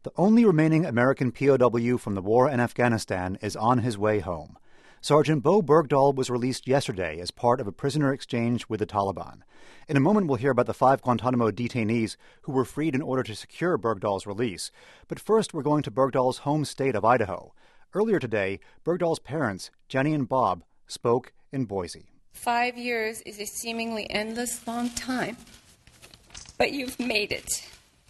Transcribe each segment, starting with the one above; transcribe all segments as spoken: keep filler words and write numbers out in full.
The only remaining American P O W from the war in Afghanistan is on his way home. Sergeant Bowe Bergdahl was released yesterday as part of a prisoner exchange with the Taliban. In a moment, we'll hear about the five Guantanamo detainees who were freed in order to secure Bergdahl's release. But first, we're going to Bergdahl's home state of Idaho. Earlier today, Bergdahl's parents, Jenny and Bob, spoke in Boise. Five years is a seemingly endless long time, but you've made it.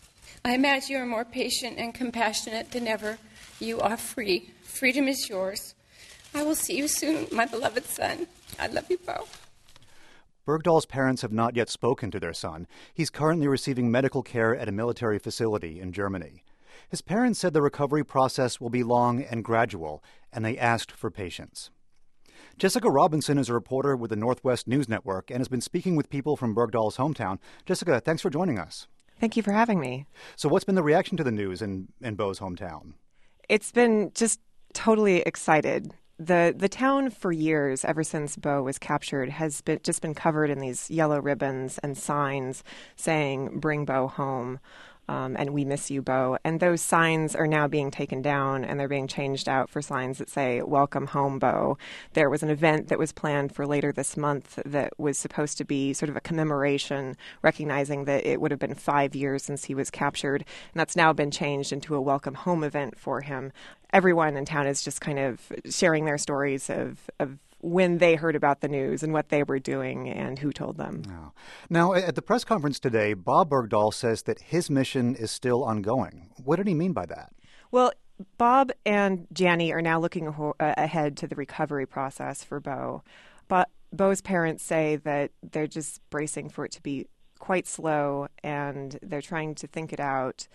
I imagine you are more patient and compassionate than ever. You are free. Freedom is yours. I will see you soon, my beloved son. I love you both. Bergdahl's parents have not yet spoken to their son. He's currently receiving medical care at a military facility in Germany. His parents said the recovery process will be long and gradual, and they asked for patience. Jessica Robinson is a reporter with the Northwest News Network and has been speaking with people from Bergdahl's hometown. Jessica, thanks for joining us. Thank you for having me. So what's been the reaction to the news in, in Bowe's hometown? It's been just totally excited. The the town for years, ever since Bowe was captured, has been just been covered in these yellow ribbons and signs saying, "Bring Bowe home," um, and "We miss you, Bowe." And those signs are now being taken down, and they're being changed out for signs that say, "Welcome home, Bowe." There was an event that was planned for later this month that was supposed to be sort of a commemoration, recognizing that it would have been five years since he was captured, and that's now been changed into a welcome home event for him. Everyone in town is just kind of sharing their stories of, of when they heard about the news and what they were doing and who told them. Oh. Now, at the press conference today, Bob Bergdahl says that his mission is still ongoing. What did he mean by that? Well, Bob and Janny are now looking aho- ahead to the recovery process for Bowe. But Bowe's parents say that they're just bracing for it to be quite slow, and they're trying to think it out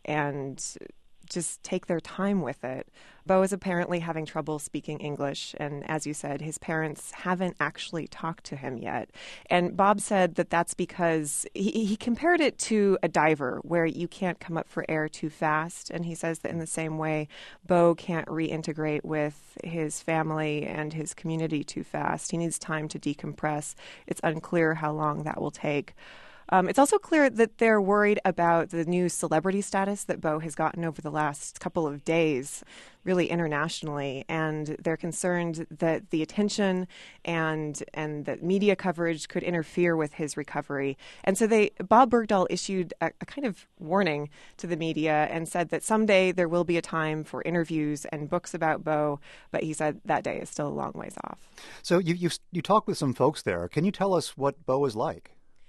and just take their time with it. Bowe is apparently having trouble speaking English, and as you said, his parents haven't actually talked to him yet. And Bob said that that's because he, he compared it to a diver where you can't come up for air too fast, and he says that in the same way, Bowe can't reintegrate with his family and his community too fast. He needs time to decompress. It's unclear how long that will take. Um, it's also clear that they're worried about the new celebrity status that Bowe has gotten over the last couple of days, really internationally, and they're concerned that the attention and and that media coverage could interfere with his recovery. And so they, Bob Bergdahl issued a, a kind of warning to the media and said that someday there will be a time for interviews and books about Bowe, but he said that day is still a long ways off. So you you you talked with some folks there. Can you tell us what Bowe is like?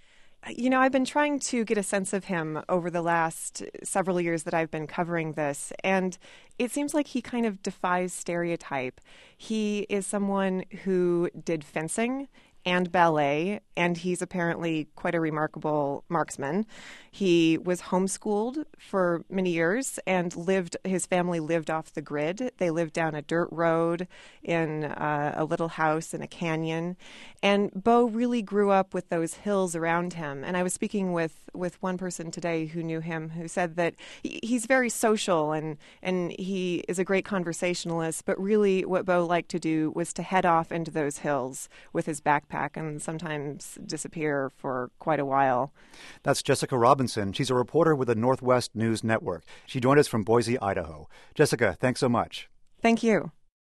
You know, I've been trying to get a sense of him over the last several years that I've been covering this, and it seems like he kind of defies stereotype. He is someone who did fencing and ballet, and he's apparently quite a remarkable marksman. He was homeschooled for many years and lived, his family lived off the grid. They lived down a dirt road in uh, a little house in a canyon. And Bowe really grew up with those hills around him. And I was speaking with, with one person today who knew him who said that he, he's very social and, and he is a great conversationalist, but really what Bowe liked to do was to head off into those hills with his backpack and sometimes disappear for quite a while. That's Jessica Robinson. She's a reporter with the Northwest News Network. She joined us from Boise, Idaho. Jessica, thanks so much. Thank you.